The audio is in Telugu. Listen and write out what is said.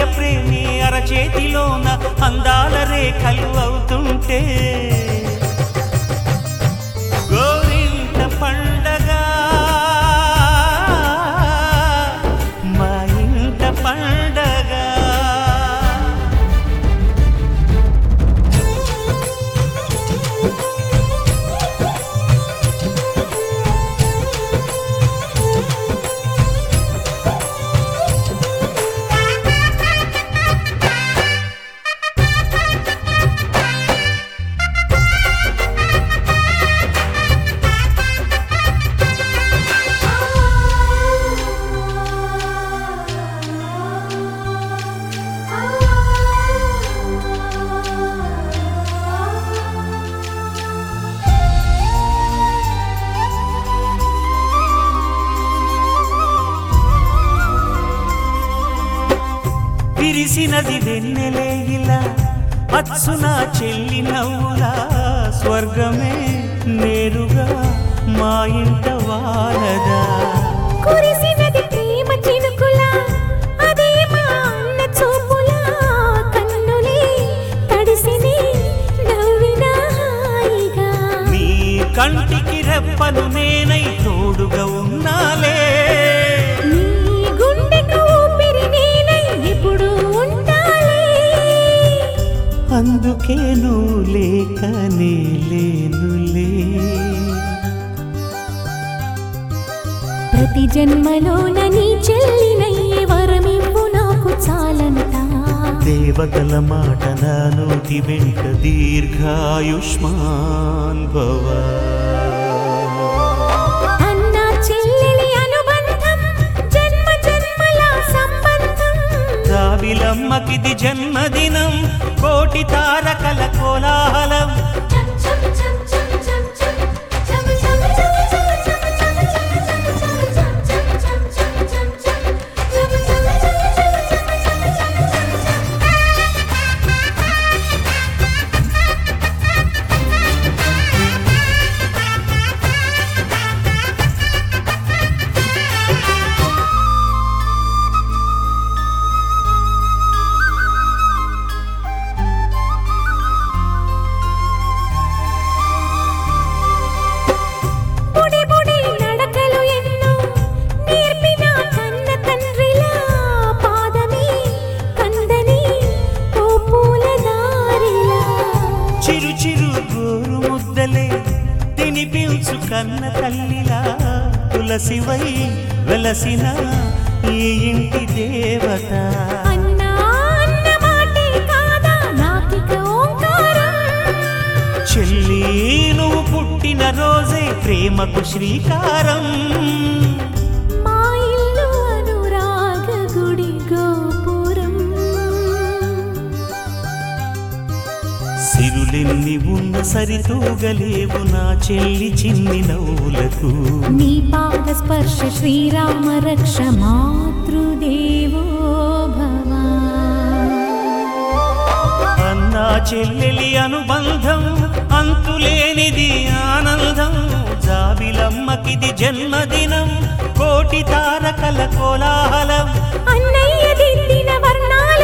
ప్రేమి అరచేతిలోన అందాల రేఖలు అవుతుంటే గోరింట పండగ మా ఇంట పండగ. విరిసినది వెన్నెలే ఇలా అచ్చున చెల్లి నవ్వులా స్వర్గమే నేరుగా మా ఇంట వారదా. కురిసినది ప్రేమ చినుకులా అదే మా అన్న చూపులా కన్నులే తడిసిని నవ్వినా హాయిగా. నీ కంటికి రెప్పను నేనై తోడుగా ఉన్నాలే, నీ గుండెకు ఊపిరి నేనై ఎప్పుడు ఉంటాలే. అందుకే నువ్వు లేకనే లేనులే. ప్రతి జన్మలోన నీ చెల్లినయ్యే వరమివ్వు నాకు చాలంట. దేవతల మాట నా నోటి వెంట దీర్ఘాయుష్మాన్ భవ. అన్న చెల్లెలి అనుబంధం జన్మ జన్మల సంబంధం. జాబిలమ్మకిది జన్మదినం కోటి తారకల కోలాహలం. చిరు చిరు గోరు ముద్దలే తినిపించు కన్న తల్లిలా తులసివై వెలసిన ఈ ఇంటి దేవత. అన్నా అన్న మాటే కాదా నాకిక ఓంకారం. చెల్లి నువ్వు పుట్టిన రోజే ప్రేమకు శ్రీకారం. మా ఇల్లు అనురాగ గుడి గోపురం. సిరులెన్ని ఉన్న సరితూగలేవు నా చెల్లి చిన్ని నవ్వులకు. నీ పాద స్పర్శ శ్రీరామ రక్ష మాతృదేవో భవ. అన్నా చెల్లెలి అనుబంధం అంతులేనిది ఆనందం. జాబిలమ్మకిది జన్మదినం కోటి తారకల కోలాహలం. అన్నయ్య దిద్దిన వర్ణాల